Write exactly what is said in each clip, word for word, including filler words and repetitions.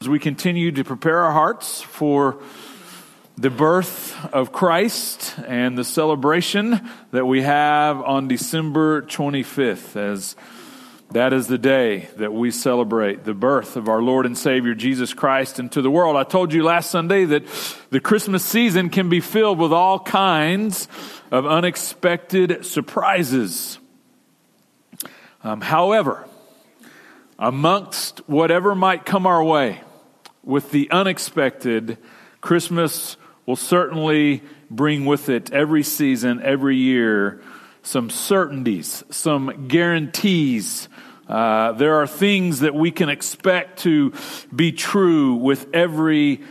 As we continue to prepare our hearts for the birth of Christ and the celebration that we have on December twenty-fifth, as that is the day that we celebrate the birth of our Lord and Savior Jesus Christ into the world. I told you last Sunday that the Christmas season can be filled with all kinds of unexpected surprises. Um, however, amongst whatever might come our way, with the unexpected, Christmas will certainly bring with it every season, every year, some certainties, some guarantees. Uh, there are things that we can expect to be true with every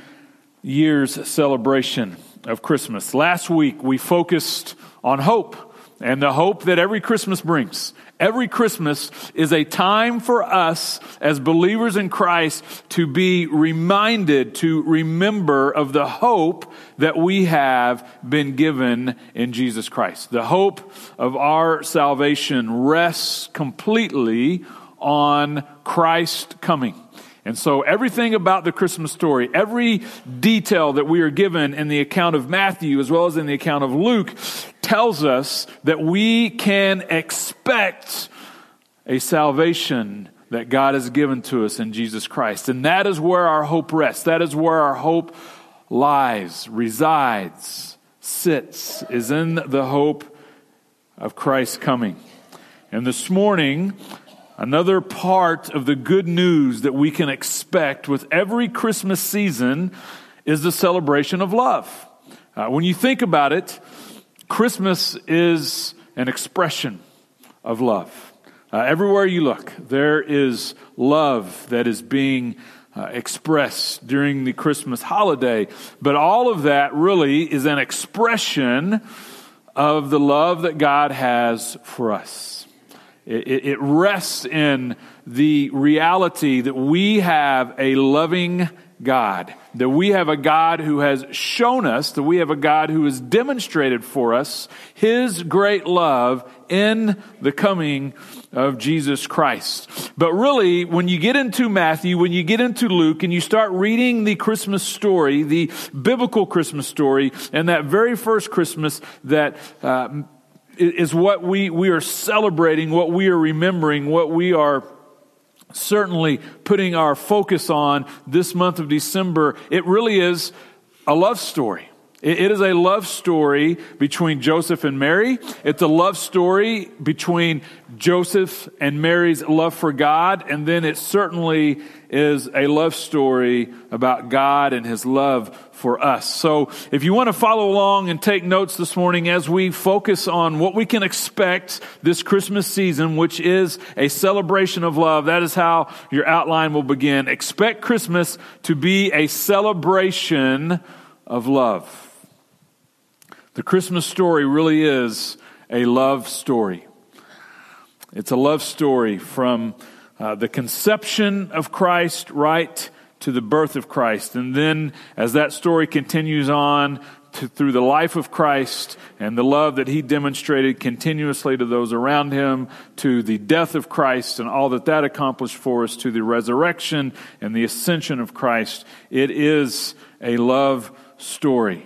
year's celebration of Christmas. Last week, we focused on hope and the hope that every Christmas brings. Every Christmas is a time for us as believers in Christ to be reminded, to remember of the hope that we have been given in Jesus Christ. The hope of our salvation rests completely on Christ coming. And so everything about the Christmas story, every detail that we are given in the account of Matthew as well as in the account of Luke, tells us that we can expect a salvation that God has given to us in Jesus Christ. And that is where our hope rests. That is where our hope lies, resides, sits, is in the hope of Christ's coming. And this morning, another part of the good news that we can expect with every Christmas season is the celebration of love. Uh, when you think about it, Christmas is an expression of love. Uh, everywhere you look, there is love that is being uh, expressed during the Christmas holiday. But all of that really is an expression of the love that God has for us. It, it, it rests in the reality that we have a loving God, that we have a God who has shown us, that we have a God who has demonstrated for us His great love in the coming of Jesus Christ. But really, when you get into Matthew, when you get into Luke, and you start reading the Christmas story, the biblical Christmas story, and that very first Christmas that uh, is what we, we are celebrating, what we are remembering, what we are certainly putting our focus on this month of December, it really is a love story. It is a love story between Joseph and Mary. It's a love story between Joseph and Mary's love for God. And then it certainly is a love story about God and His love for us. So if you want to follow along and take notes this morning as we focus on what we can expect this Christmas season, which is a celebration of love, that is how your outline will begin. Expect Christmas to be a celebration of love. The Christmas story really is a love story. It's a love story from uh, the conception of Christ right to the birth of Christ. And then as that story continues on to, through the life of Christ and the love that He demonstrated continuously to those around Him, to the death of Christ and all that that accomplished for us, to the resurrection and the ascension of Christ, it is a love story.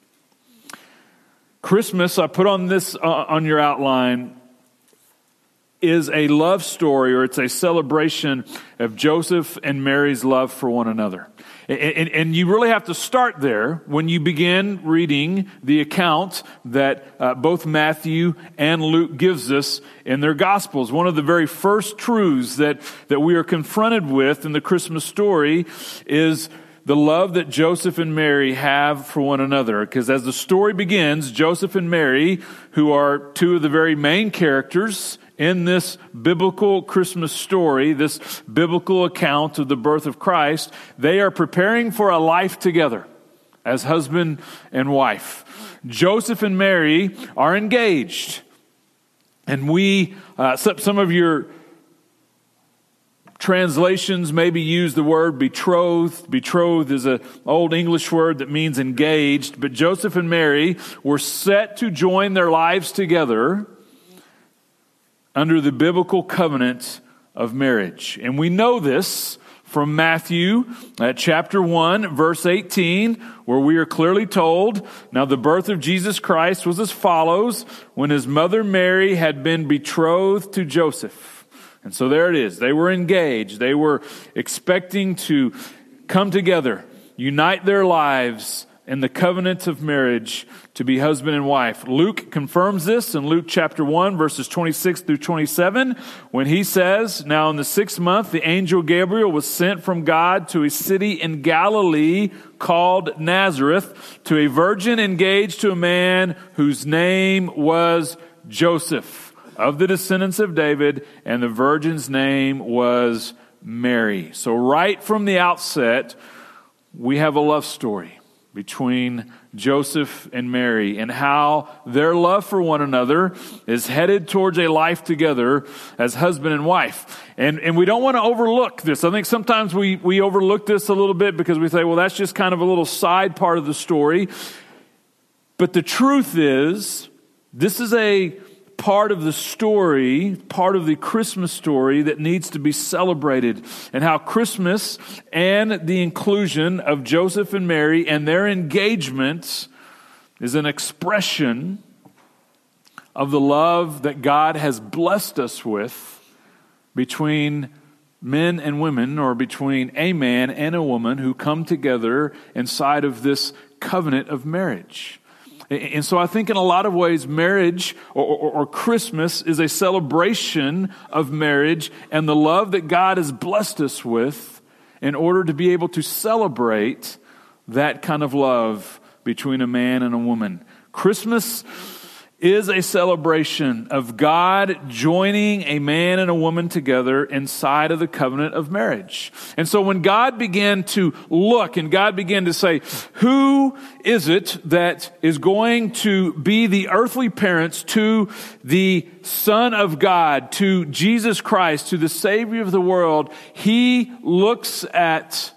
Christmas, I put on this uh, on your outline, is a love story, or it's a celebration of Joseph and Mary's love for one another. And, and, and you really have to start there when you begin reading the account that uh, both Matthew and Luke gives us in their Gospels. One of the very first truths that, that we are confronted with in the Christmas story is the love that Joseph and Mary have for one another. Because as the story begins, Joseph and Mary, who are two of the very main characters in this biblical Christmas story, this biblical account of the birth of Christ, they are preparing for a life together as husband and wife. Joseph and Mary are engaged. And we, uh, some of your translations maybe use the word betrothed. Betrothed is an old English word that means engaged. But Joseph and Mary were set to join their lives together under the biblical covenant of marriage. And we know this from Matthew uh, chapter one, verse eighteen, where we are clearly told, now the birth of Jesus Christ was as follows: when his mother Mary had been betrothed to Joseph. And so there it is. They were engaged. They were expecting to come together, unite their lives in the covenant of marriage to be husband and wife. Luke confirms this in Luke chapter one, verses twenty-six through twenty-seven, when he says, now in the sixth month, the angel Gabriel was sent from God to a city in Galilee called Nazareth, to a virgin engaged to a man whose name was Joseph, of the descendants of David, and the virgin's name was Mary. So right from the outset, we have a love story between Joseph and Mary, and how their love for one another is headed towards a life together as husband and wife. And and we don't want to overlook this. I think sometimes we, we overlook this a little bit because we say, well, that's just kind of a little side part of the story. But the truth is, this is a part of the story, part of the Christmas story that needs to be celebrated, and how Christmas and the inclusion of Joseph and Mary and their engagement is an expression of the love that God has blessed us with between men and women, or between a man and a woman who come together inside of this covenant of marriage. And so I think in a lot of ways, marriage or, or, or Christmas is a celebration of marriage and the love that God has blessed us with in order to be able to celebrate that kind of love between a man and a woman. Christmas is a celebration of God joining a man and a woman together inside of the covenant of marriage. And so when God began to look and God began to say, who is it that is going to be the earthly parents to the Son of God, to Jesus Christ, to the Savior of the world, he looks at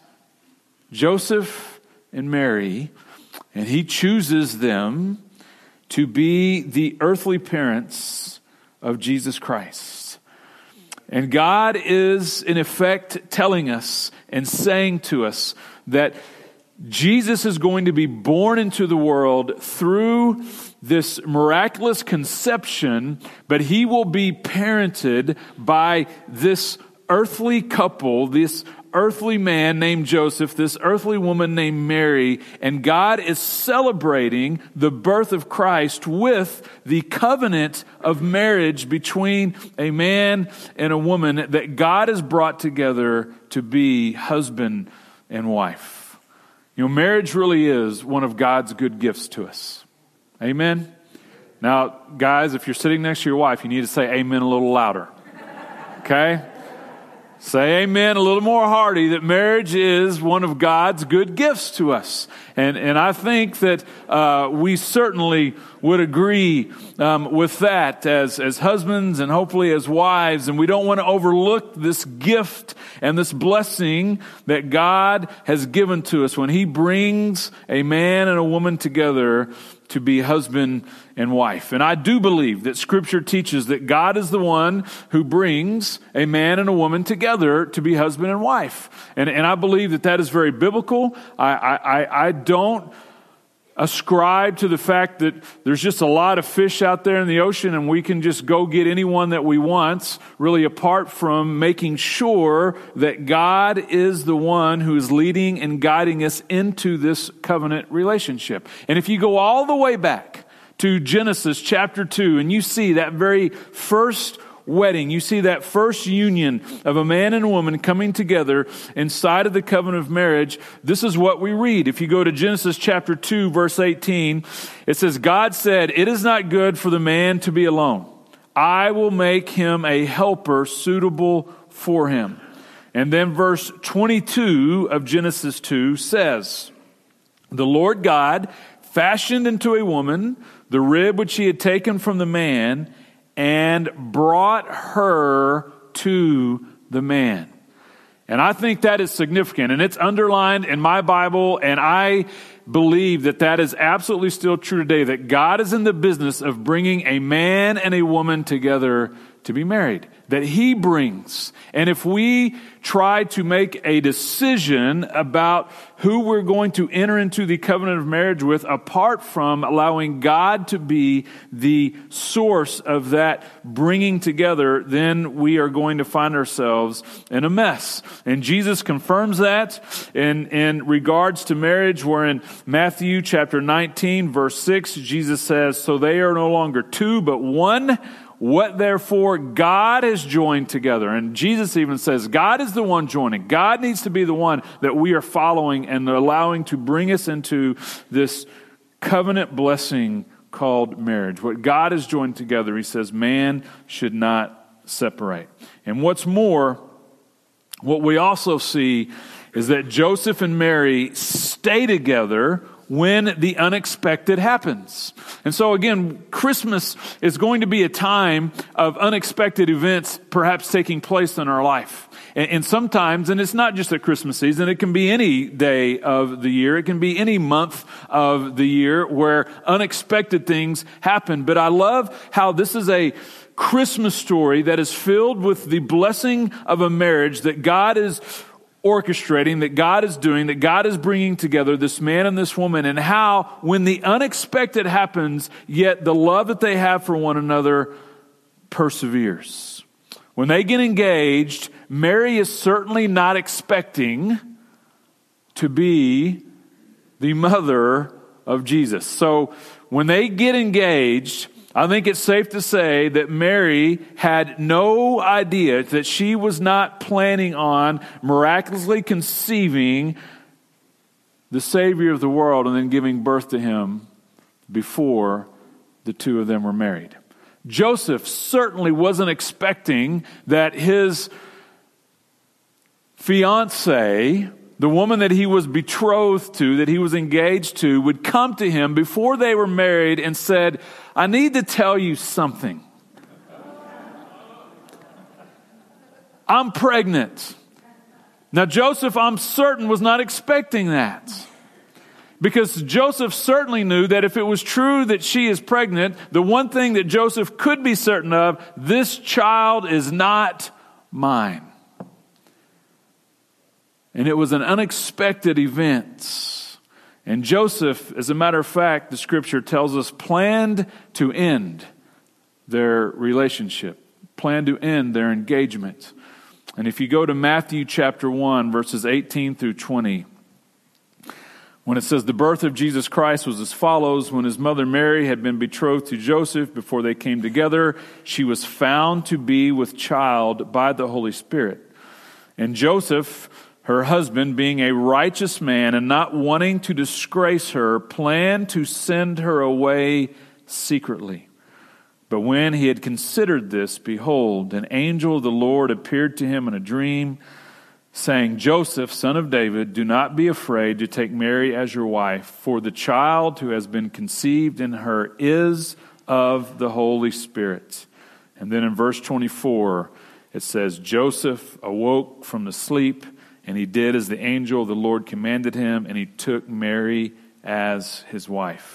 Joseph and Mary and he chooses them to be the earthly parents of Jesus Christ. And God is, in effect, telling us and saying to us that Jesus is going to be born into the world through this miraculous conception, but he will be parented by this earthly couple, this earthly man named Joseph, this earthly woman named Mary, and God is celebrating the birth of Christ with the covenant of marriage between a man and a woman that God has brought together to be husband and wife. You know, marriage really is one of God's good gifts to us. Amen? Now, guys, if you're sitting next to your wife, you need to say amen a little louder. Okay? Say amen a little more hearty, that marriage is one of God's good gifts to us. And and I think that uh, we certainly would agree um, with that as, as husbands and hopefully as wives. And we don't want to overlook this gift and this blessing that God has given to us when he brings a man and a woman together to be husband and wife. And I do believe that Scripture teaches that God is the one who brings a man and a woman together to be husband and wife. And, and I believe that that is very biblical. I, I, I don't ascribe to the fact that there's just a lot of fish out there in the ocean and we can just go get anyone that we want, really apart from making sure that God is the one who is leading and guiding us into this covenant relationship. And if you go all the way back to Genesis chapter two and you see that very first wedding, you see that first union of a man and a woman coming together inside of the covenant of marriage, this is what we read. If you go to Genesis chapter two, verse eighteen, it says, God said, "It is not good for the man to be alone. I will make him a helper suitable for him." And then verse twenty-two of Genesis two says, "The Lord God fashioned into a woman the rib which he had taken from the man, and brought her to the man." And I think that is significant, and it's underlined in my Bible, and I believe that that is absolutely still true today, that God is in the business of bringing a man and a woman together to be married, that He brings. And if we try to make a decision about who we're going to enter into the covenant of marriage with, apart from allowing God to be the source of that bringing together, then we are going to find ourselves in a mess. And Jesus confirms that in, in regards to marriage, where in Matthew chapter nineteen, verse six, Jesus says, "So they are no longer two, but one. What therefore God has joined together." And Jesus even says God is the one joining. God needs to be the one that we are following and allowing to bring us into this covenant blessing called marriage. What God has joined together, He says, man should not separate. And what's more, what we also see is that Joseph and Mary stay together when the unexpected happens. And so again, Christmas is going to be a time of unexpected events perhaps taking place in our life. And, and sometimes, and it's not just at Christmas season, it can be any day of the year, it can be any month of the year where unexpected things happen. But I love how this is a Christmas story that is filled with the blessing of a marriage that God is orchestrating, that God is doing, that God is bringing together this man and this woman, and how when the unexpected happens, yet the love that they have for one another perseveres. When they get engaged, Mary is certainly not expecting to be the mother of Jesus. So when they get engaged, I think it's safe to say that Mary had no idea, that she was not planning on miraculously conceiving the Savior of the world and then giving birth to Him before the two of them were married. Joseph certainly wasn't expecting that his fiancée, the woman that he was betrothed to, that he was engaged to, would come to him before they were married and said, "I need to tell you something. I'm pregnant." Now, Joseph, I'm certain, was not expecting that. Because Joseph certainly knew that if it was true that she is pregnant, the one thing that Joseph could be certain of, this child is not mine. And it was an unexpected event. And Joseph, as a matter of fact, the scripture tells us, planned to end their relationship, planned to end their engagement. And if you go to Matthew chapter one, verses eighteen through twenty, when it says the birth of Jesus Christ was as follows: when his mother Mary had been betrothed to Joseph, before they came together, she was found to be with child by the Holy Spirit. And Joseph, her husband, being a righteous man and not wanting to disgrace her, planned to send her away secretly. But when he had considered this, behold, an angel of the Lord appeared to him in a dream, saying, "Joseph, son of David, do not be afraid to take Mary as your wife, for the child who has been conceived in her is of the Holy Spirit." And then in verse twenty-four, it says, Joseph awoke from the sleep, and he did as the angel of the Lord commanded him, and he took Mary as his wife.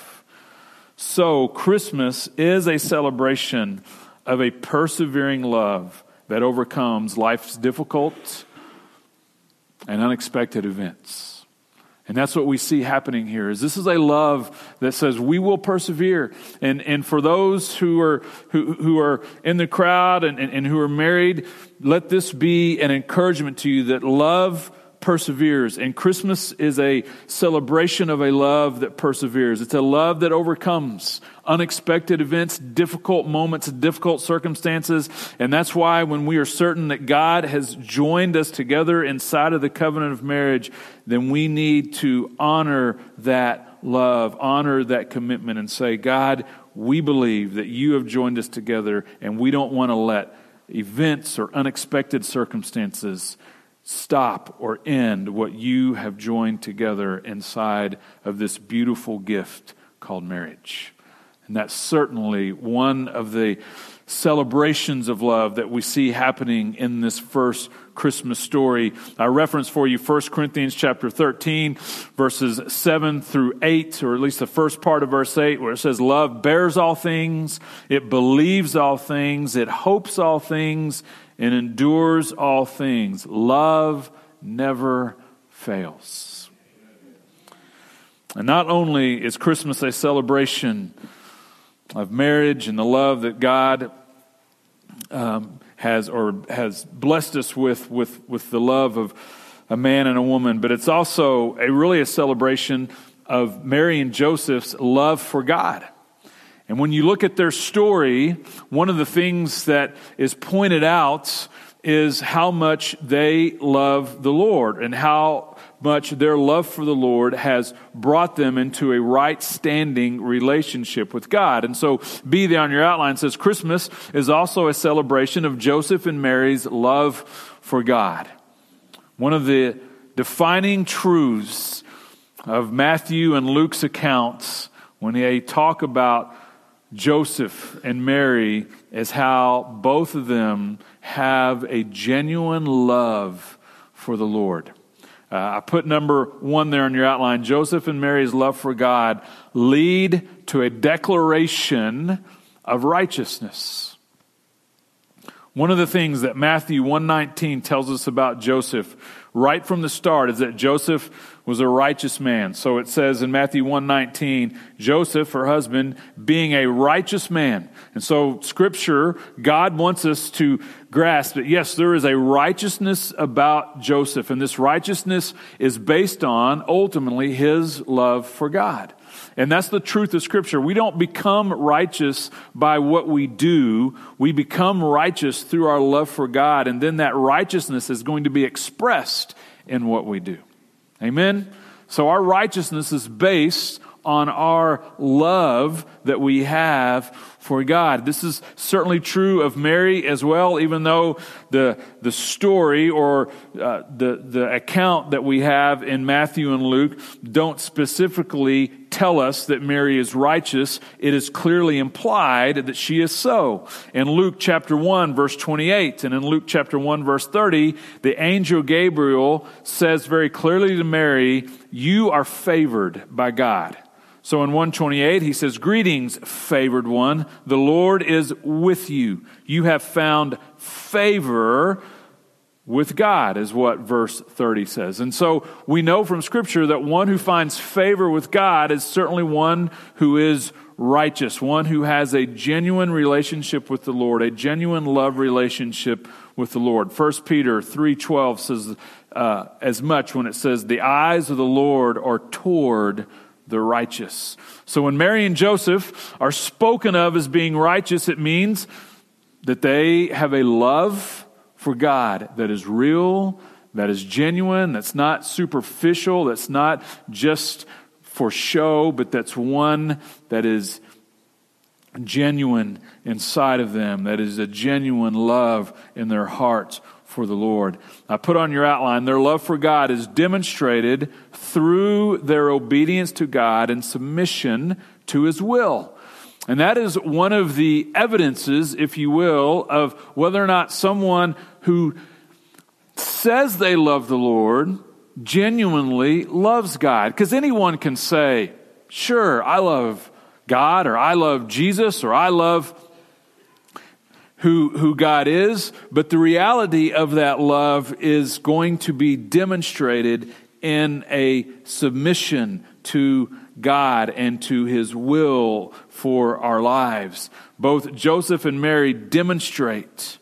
So Christmas is a celebration of a persevering love that overcomes life's difficult and unexpected events. And that's what we see happening here. Is this is a love that says we will persevere. And and for those who are who who are in the crowd and, and, and who are married, let this be an encouragement to you that love perseveres. And Christmas is a celebration of a love that perseveres. It's a love that overcomes unexpected events, difficult moments, difficult circumstances. And that's why when we are certain that God has joined us together inside of the covenant of marriage, then we need to honor that love, honor that commitment, and say, God, we believe that you have joined us together, and we don't want to let events or unexpected circumstances stop or end what you have joined together inside of this beautiful gift called marriage. And that's certainly one of the celebrations of love that we see happening in this first Christmas story. I reference for you First Corinthians chapter thirteen, verses seven through eight, or at least the first part of verse eight, where it says, love bears all things, it believes all things, it hopes all things, and endures all things. Love never fails. And not only is Christmas a celebration of marriage and the love that God um, has or has blessed us with, with, with the love of a man and a woman, but it's also a really a celebration of Mary and Joseph's love for God. And when you look at their story, one of the things that is pointed out is how much they love the Lord and how much their love for the Lord has brought them into a right standing relationship with God. And so B there on your outline says Christmas is also a celebration of Joseph and Mary's love for God. One of the defining truths of Matthew and Luke's accounts when they talk about Joseph and Mary is how both of them have a genuine love for the Lord. Uh, I put number one there on your outline. Joseph and Mary's love for God lead to a declaration of righteousness. One of the things that Matthew one nineteen tells us about Joseph right from the start is that Joseph was a righteous man. So it says in Matthew one nineteen, Joseph, her husband, being a righteous man. And so Scripture, God wants us to grasp that, yes, there is a righteousness about Joseph. And this righteousness is based on, ultimately, his love for God. And that's the truth of Scripture. We don't become righteous by what we do. We become righteous through our love for God. And then that righteousness is going to be expressed in what we do. Amen? So our righteousness is based on our love that we have for God. This is certainly true of Mary as well, even though the the story or uh, the, the account that we have in Matthew and Luke don't specifically tell us that Mary is righteous. It is clearly implied that she is so. In Luke chapter one, verse twenty-eight, and in Luke chapter one, verse thirty, the angel Gabriel says very clearly to Mary, "You are favored by God." So in one twenty-eight, he says, "Greetings, favored one. The Lord is with you. You have found favor with God," is what verse thirty says. And so we know from Scripture that one who finds favor with God is certainly one who is righteous, one who has a genuine relationship with the Lord, a genuine love relationship with the Lord. First Peter three twelve says uh, as much when it says, "The eyes of the Lord are toward the righteous." So when Mary and Joseph are spoken of as being righteous, it means that they have a love for God that is real, that is genuine, that's not superficial, that's not just for show, but that's one that is genuine inside of them, that is a genuine love in their hearts for the Lord. I put on your outline, their love for God is demonstrated through their obedience to God and submission to His will. And that is one of the evidences, if you will, of whether or not someone who says they love the Lord genuinely loves God. Because anyone can say, sure, I love God, or I love Jesus, or I love who who God is, but the reality of that love is going to be demonstrated in a submission to God and to His will for our lives. Both Joseph and Mary demonstrate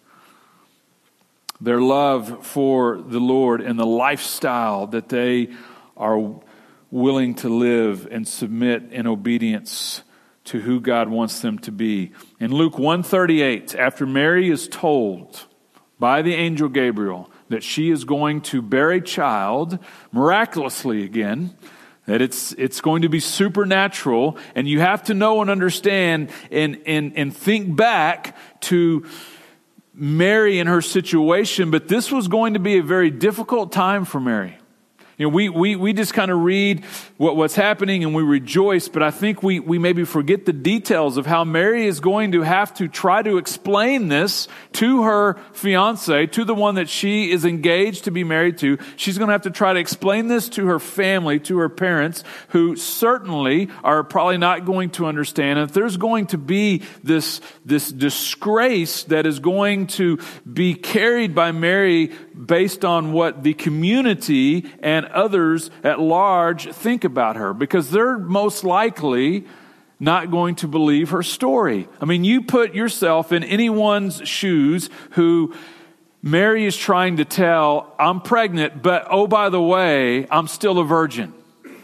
their love for the Lord and the lifestyle that they are willing to live and submit in obedience to who God wants them to be. In Luke one thirty-eight, after Mary is told by the angel Gabriel that she is going to bear a child, miraculously again, that it's it's going to be supernatural, and you have to know and understand and, and, and think back to Mary and her situation, but this was going to be a very difficult time for Mary. You know, we, we, we just kind of read what, what's happening and we rejoice, but I think we, we maybe forget the details of how Mary is going to have to try to explain this to her fiance, to the one that she is engaged to be married to. She's going to have to try to explain this to her family, to her parents, who certainly are probably not going to understand. And if there's going to be this, this disgrace that is going to be carried by Mary based on what the community and others at large think about her, because they're most likely not going to believe her story. I mean, you put yourself in anyone's shoes who Mary is trying to tell, I'm pregnant, but oh, by the way, I'm still a virgin.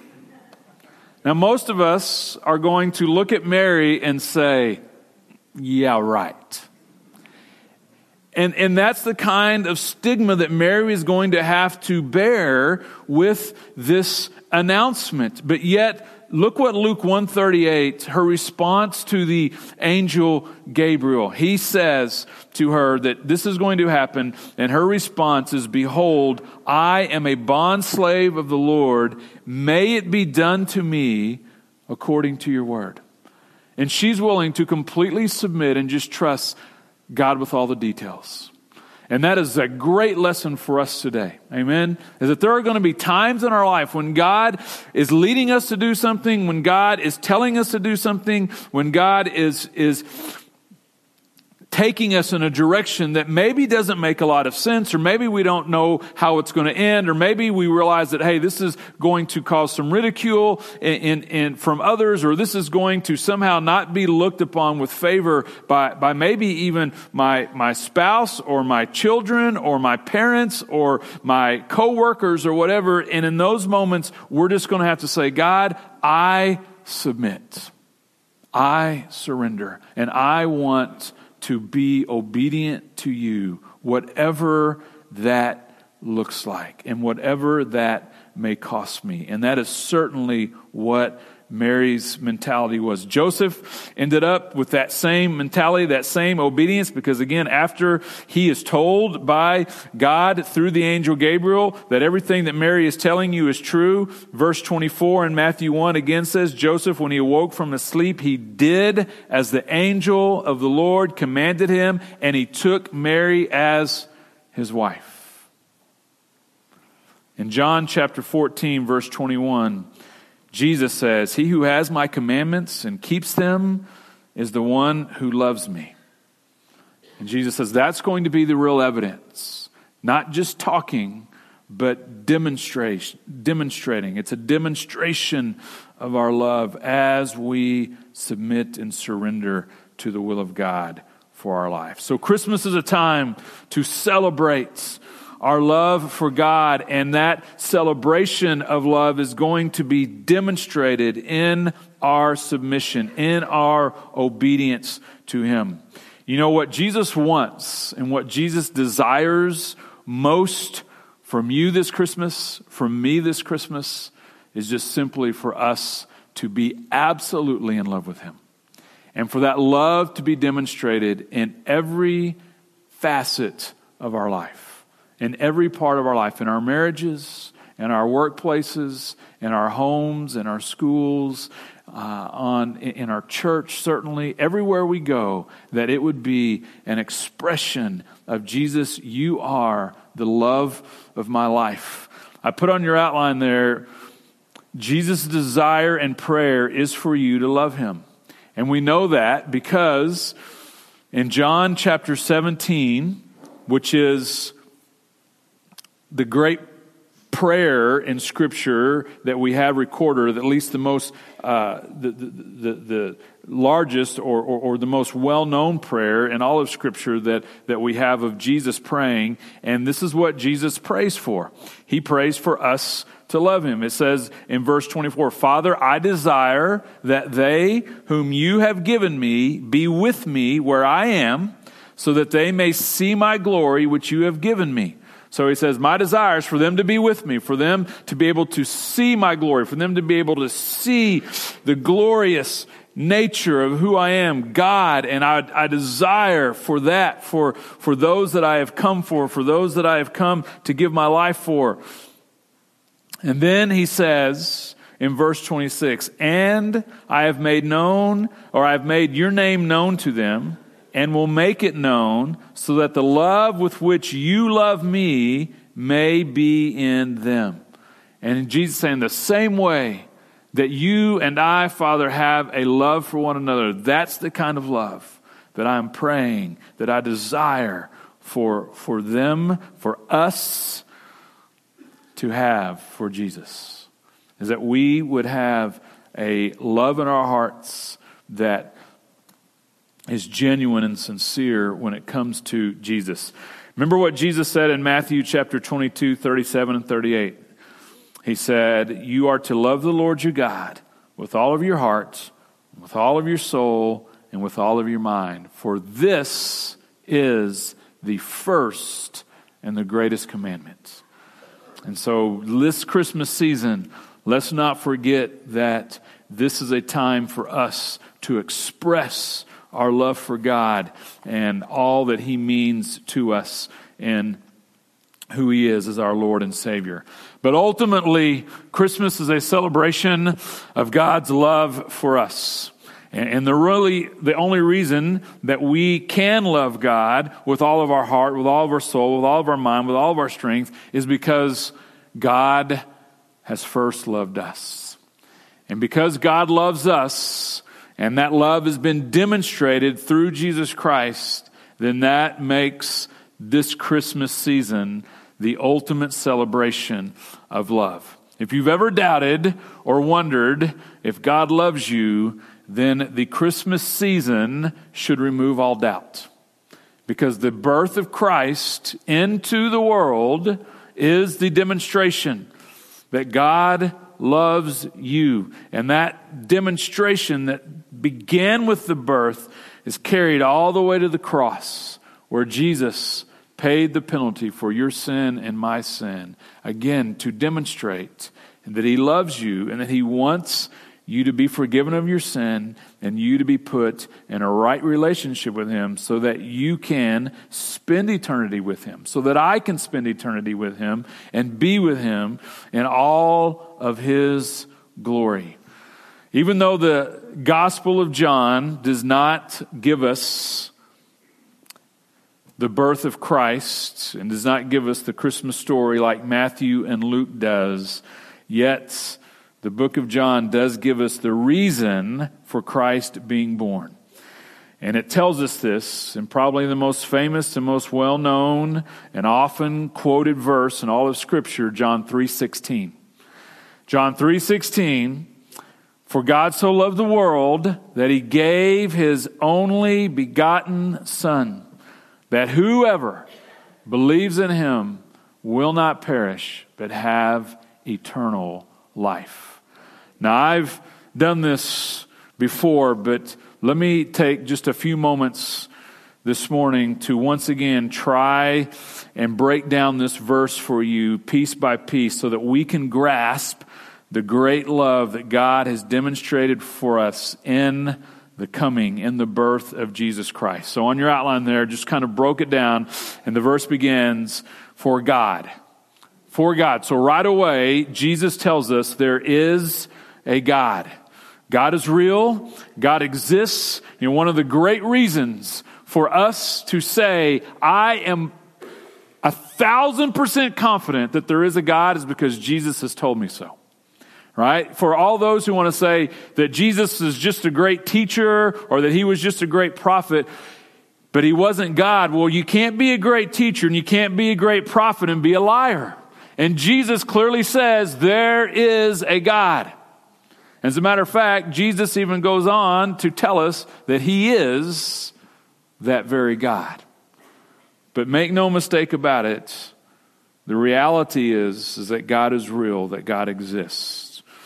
Now, most of us are going to look at Mary and say, yeah, right. And, and that's the kind of stigma that Mary is going to have to bear with this announcement. But yet, look what Luke one thirty-eight, her response to the angel Gabriel. He says to her that this is going to happen, and her response is, behold, I am a bondslave of the Lord. May it be done to me according to your word. And she's willing to completely submit and just trust God with all the details. And that is a great lesson for us today. Amen? Is that there are going to be times in our life when God is leading us to do something, when God is telling us to do something, when God is, is taking us in a direction that maybe doesn't make a lot of sense, or maybe we don't know how it's going to end, or maybe we realize that, hey, this is going to cause some ridicule in, in, in, from others, or this is going to somehow not be looked upon with favor by, by maybe even my, my spouse or my children or my parents or my coworkers or whatever. And in those moments, we're just going to have to say, God, I submit. I surrender. And I want to be obedient to you, whatever that looks like and whatever that may cost me. And that is certainly what Mary's mentality was. Joseph ended up with that same mentality, that same obedience, because again, after he is told by God through the angel Gabriel that everything that Mary is telling you is true, verse twenty-four in Matthew one again says, Joseph, when he awoke from his sleep, he did as the angel of the Lord commanded him, and he took Mary as his wife. In John chapter fourteen, verse twenty-one, Jesus says, he who has my commandments and keeps them is the one who loves me. And Jesus says that's going to be the real evidence. Not just talking, but demonstration, demonstrating. It's a demonstration of our love as we submit and surrender to the will of God for our life. So Christmas is a time to celebrate our love for God, and that celebration of love is going to be demonstrated in our submission, in our obedience to Him. You know what Jesus wants and what Jesus desires most from you this Christmas, from me this Christmas, is just simply for us to be absolutely in love with Him. And for that love to be demonstrated in every facet of our life. In every part of our life, in our marriages, in our workplaces, in our homes, in our schools, uh, on in our church, certainly, everywhere we go, that it would be an expression of Jesus, you are the love of my life. I put on your outline there, Jesus' desire and prayer is for you to love Him. And we know that because in John chapter seventeen, which is the great prayer in Scripture that we have recorded, at least the most, uh, the, the, the, the largest or, or, or the most well-known prayer in all of Scripture that, that we have of Jesus praying. And this is what Jesus prays for. He prays for us to love Him. It says in verse twenty-four, Father, I desire that they whom you have given me be with me where I am, so that they may see my glory which you have given me. So he says, my desire is for them to be with me, for them to be able to see my glory, for them to be able to see the glorious nature of who I am, God. And I, I desire for that, for, for those that I have come for, for those that I have come to give my life for. And then he says in verse twenty-six, and I have made known, or I have made your name known to them, and will make it known, so that the love with which you love me may be in them. And Jesus saying, the same way that you and I, Father, have a love for one another, that's the kind of love that I'm praying, that I desire for, for them, for us to have for Jesus. Is that we would have a love in our hearts that is genuine and sincere when it comes to Jesus. Remember what Jesus said in Matthew chapter twenty-two, thirty-seven and thirty-eight. He said, you are to love the Lord your God with all of your heart, with all of your soul, and with all of your mind. For this is the first and the greatest commandment. And so this Christmas season, let's not forget that this is a time for us to express our love for God and all that He means to us and who He is as our Lord and Savior. But ultimately, Christmas is a celebration of God's love for us. And the really, the only reason that we can love God with all of our heart, with all of our soul, with all of our mind, with all of our strength, is because God has first loved us. And because God loves us, and that love has been demonstrated through Jesus Christ, then that makes this Christmas season the ultimate celebration of love. If you've ever doubted or wondered if God loves you, then the Christmas season should remove all doubt. Because the birth of Christ into the world is the demonstration that God loves you. And that demonstration that began with the birth is carried all the way to the cross, where Jesus paid the penalty for your sin and my sin. Again, to demonstrate that He loves you and that He wants you to be forgiven of your sin and you to be put in a right relationship with Him so that you can spend eternity with Him, so that I can spend eternity with Him and be with Him in all of His glory. Even though the Gospel of John does not give us the birth of Christ and does not give us the Christmas story like Matthew and Luke does, yet the book of John does give us the reason for Christ being born. And it tells us this in probably the most famous and most well-known and often quoted verse in all of Scripture, John three sixteen. John three sixteen, for God so loved the world that He gave His only begotten Son, that whoever believes in Him will not perish, but have eternal life. Now, I've done this before, but let me take just a few moments this morning to once again try and break down this verse for you piece by piece so that we can grasp the great love that God has demonstrated for us in the coming, in the birth of Jesus Christ. So on your outline there, just kind of broke it down, and the verse begins, for God. For God. So right away, Jesus tells us there is a God. God is real. God exists. You know, one of the great reasons for us to say, I am a thousand percent confident that there is a God is because Jesus has told me so. Right? For all those who want to say that Jesus is just a great teacher or that He was just a great prophet, but He wasn't God. Well, you can't be a great teacher and you can't be a great prophet and be a liar. And Jesus clearly says there is a God. As a matter of fact, Jesus even goes on to tell us that He is that very God. But make no mistake about it, the reality is, is that God is real, that God exists.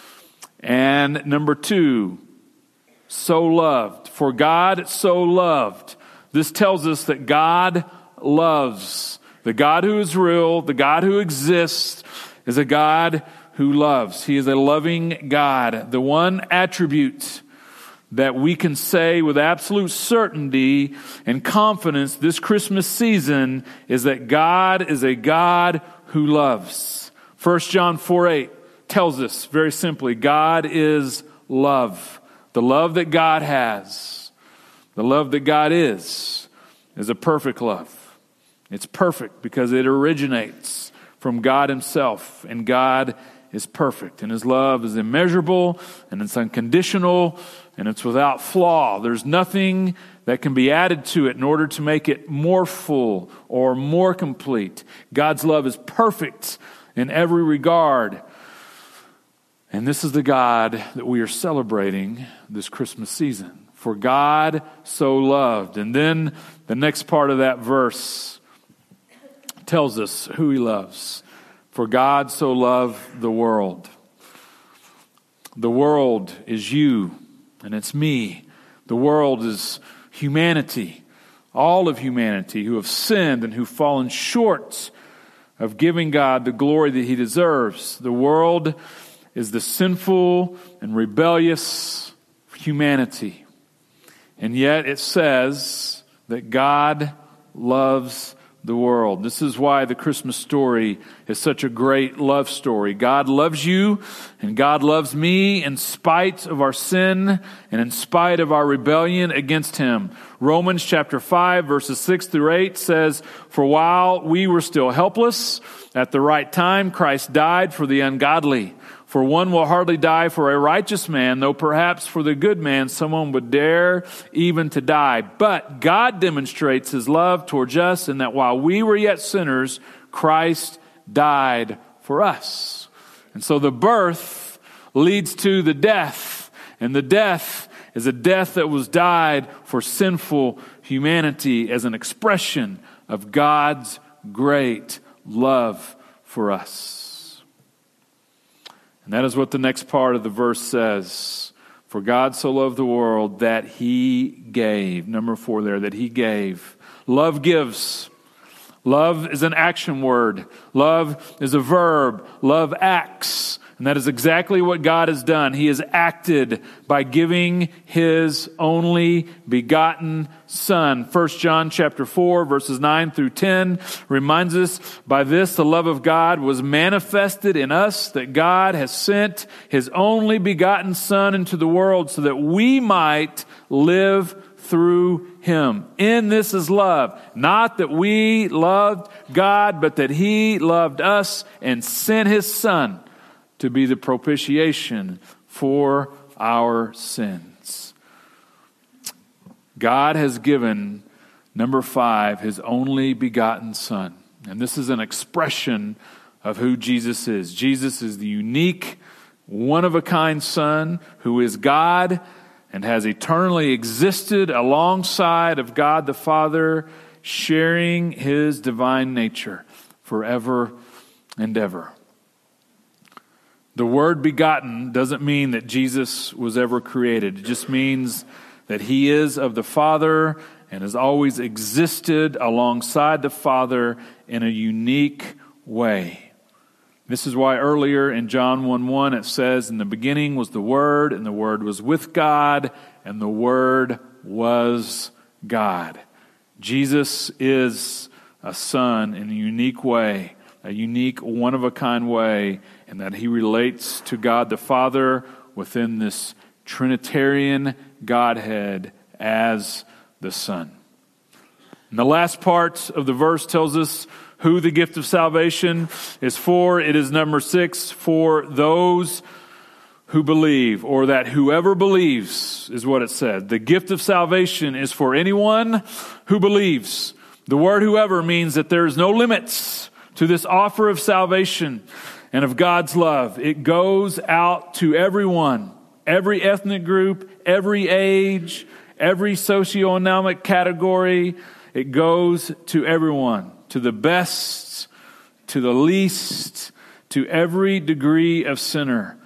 And number two, so loved. For God so loved. This tells us that God loves. The God who is real, the God who exists, is a God who loves. He is a loving God. The one attribute that we can say with absolute certainty and confidence this Christmas season is that God is a God who loves. First John four eight tells us very simply, God is love. The love that God has, the love that God is, is a perfect love. It's perfect because it originates from God himself, and God is perfect, and his love is immeasurable, and it's unconditional, and it's without flaw. There's nothing that can be added to it in order to make it more full or more complete. God's love is perfect in every regard. And this is the God that we are celebrating this Christmas season. For God so loved. And then the next part of that verse tells us who he loves. For God so loved the world. The world is you, and it's me. The world is humanity, all of humanity who have sinned and who've fallen short of giving God the glory that he deserves. The world is the sinful and rebellious humanity. And yet it says that God loves the world. This is why the Christmas story is such a great love story. God loves you and God loves me in spite of our sin and in spite of our rebellion against him. Romans chapter five verses six through eight says, "For while we were still helpless, at the right time Christ died for the ungodly. For one will hardly die for a righteous man, though perhaps for the good man someone would dare even to die. But God demonstrates his love towards us in that while we were yet sinners, Christ died for us." And so the birth leads to the death. And the death is a death that was died for sinful humanity as an expression of God's great love for us. And that is what the next part of the verse says. For God so loved the world that he gave. Number four there, that he gave. Love gives. Love is an action word. Love is a verb. Love acts. And that is exactly what God has done. He has acted by giving his only begotten Son. First John chapter four, verses nine through ten reminds us, by this the love of God was manifested in us, that God has sent his only begotten Son into the world so that we might live through him. In this is love. Not that we loved God, but that he loved us and sent his Son to be the propitiation for our sins. God has given, number five, his only begotten Son. And this is an expression of who Jesus is. Jesus is the unique, one-of-a-kind Son who is God and has eternally existed alongside of God the Father, sharing his divine nature forever and ever. The word begotten doesn't mean that Jesus was ever created. It just means that he is of the Father and has always existed alongside the Father in a unique way. This is why earlier in John one one it says, "In the beginning was the Word, and the Word was with God, and the Word was God." Jesus is a Son in a unique way, a unique one-of-a-kind way, and that he relates to God the Father within this Trinitarian Godhead as the Son. And the last part of the verse tells us who the gift of salvation is for. It is number six, for those who believe, or that whoever believes is what it said. The gift of salvation is for anyone who believes. The word whoever means that there is no limits to this offer of salvation and of God's love. It goes out to everyone, every ethnic group, every age, every socioeconomic category. It goes to everyone, to the best, to the least, to every degree of sinner.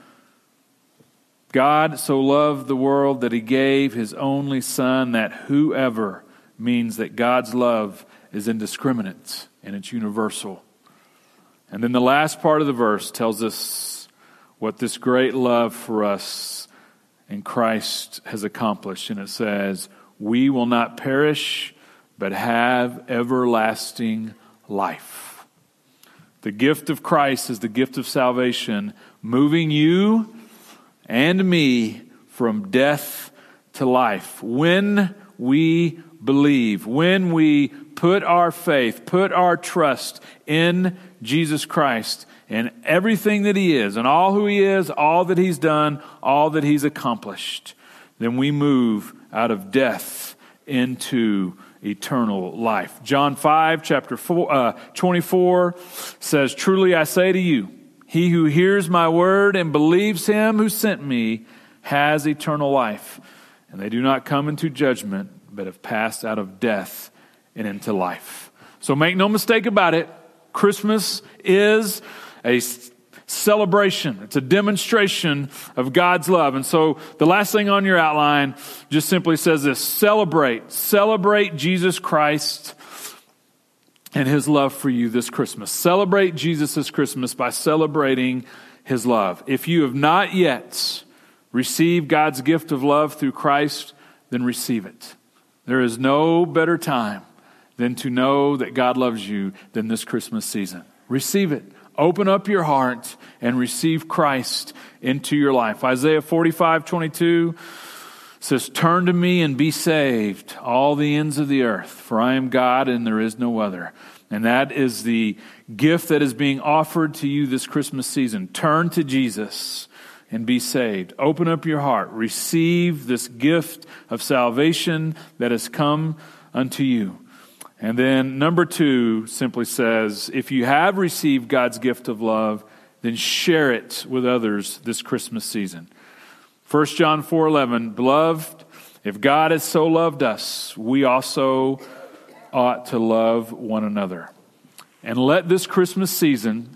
God so loved the world that he gave his only Son, that whoever means that God's love is indiscriminate and it's universal. And then the last part of the verse tells us what this great love for us in Christ has accomplished. And it says, we will not perish, but have everlasting life. The gift of Christ is the gift of salvation, moving you and me from death to life. When we believe, when we put our faith, put our trust in Jesus Christ and everything that He is, and all who He is, all that He's done, all that He's accomplished, then we move out of death into eternal life. John five, chapter four, uh, twenty-four says, "Truly I say to you, he who hears my word and believes Him who sent me has eternal life, and they do not come into judgment, but have passed out of death and into life." So make no mistake about it, Christmas is a celebration. It's a demonstration of God's love. And so the last thing on your outline just simply says this: celebrate. Celebrate Jesus Christ and His love for you this Christmas. Celebrate Jesus this Christmas by celebrating His love. If you have not yet received God's gift of love through Christ, then receive it. There is no better time than to know that God loves you than this Christmas season. Receive it. Open up your heart and receive Christ into your life. Isaiah forty-five twenty-two says, "Turn to me and be saved, all the ends of the earth, for I am God and there is no other." And that is the gift that is being offered to you this Christmas season. Turn to Jesus and be saved. Open up your heart. Receive this gift of salvation that has come unto you. And then number two simply says, if you have received God's gift of love, then share it with others this Christmas season. First John four eleven, "Beloved, if God has so loved us, we also ought to love one another." And let this Christmas season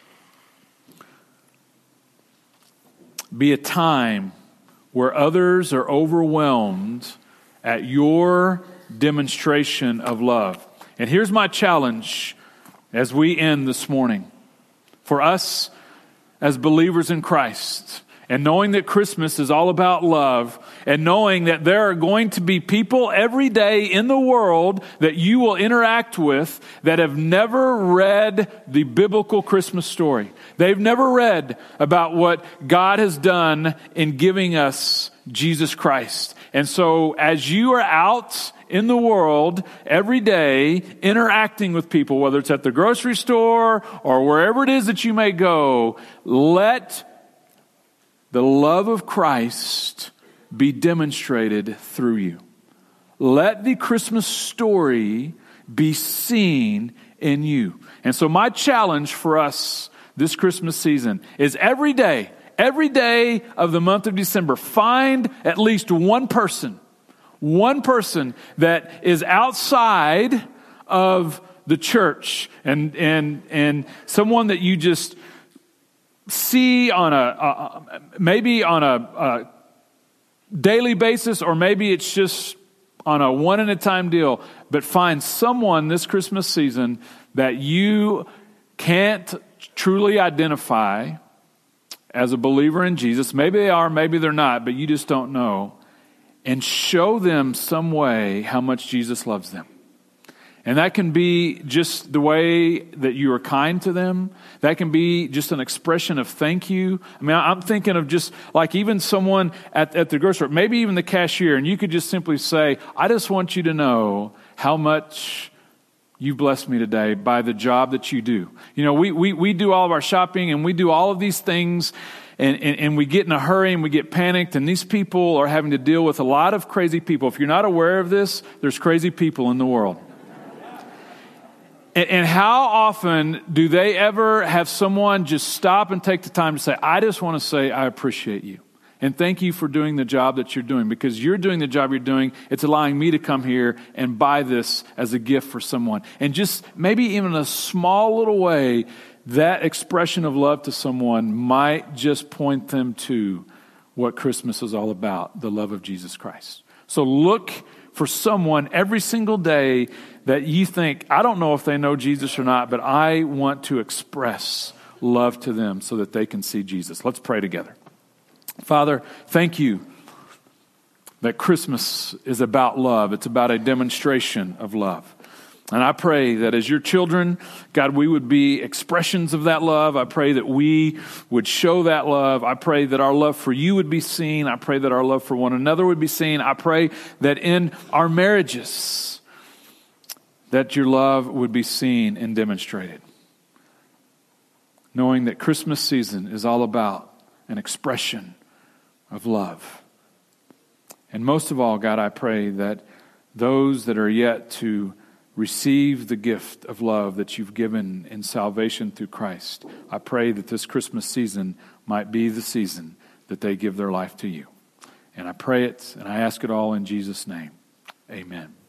be a time where others are overwhelmed at your demonstration of love. And here's my challenge as we end this morning. For us as believers in Christ, and knowing that Christmas is all about love, and knowing that there are going to be people every day in the world that you will interact with that have never read the biblical Christmas story. They've never read about what God has done in giving us Jesus Christ. And so as you are out in the world every day interacting with people, whether it's at the grocery store or wherever it is that you may go, let the love of Christ be demonstrated through you. Let the Christmas story be seen in you. And so my challenge for us this Christmas season is every day, every day of the month of December, find at least one person One person that is outside of the church and and and someone that you just see on a, a maybe on a, a daily basis, or maybe it's just on a one at a time deal. But find someone this Christmas season that you can't truly identify as a believer in Jesus. Maybe they are, maybe they're not, but you just don't know. And show them some way how much Jesus loves them. And that can be just the way that you are kind to them. That can be just an expression of thank you. I mean, I'm thinking of just like even someone at, at the grocery store, maybe even the cashier, and you could just simply say, "I just want you to know how much you've blessed me today by the job that you do." You know, we we we do all of our shopping and we do all of these things. And, and, and we get in a hurry and we get panicked, and these people are having to deal with a lot of crazy people. If you're not aware of this, there's crazy people in the world. And, and how often do they ever have someone just stop and take the time to say, "I just want to say I appreciate you. And thank you for doing the job that you're doing, because you're doing the job you're doing. It's allowing me to come here and buy this as a gift for someone." And just maybe even a small little way, that expression of love to someone might just point them to what Christmas is all about, the love of Jesus Christ. So look for someone every single day that you think, "I don't know if they know Jesus or not, but I want to express love to them so that they can see Jesus." Let's pray together. Father, thank you that Christmas is about love. It's about a demonstration of love. And I pray that as your children, God, we would be expressions of that love. I pray that we would show that love. I pray that our love for you would be seen. I pray that our love for one another would be seen. I pray that in our marriages, that your love would be seen and demonstrated. Knowing that Christmas season is all about an expression of love. And most of all, God, I pray that those that are yet to receive the gift of love that you've given in salvation through Christ, I pray that this Christmas season might be the season that they give their life to you. And I pray it, and I ask it all in Jesus' name. Amen.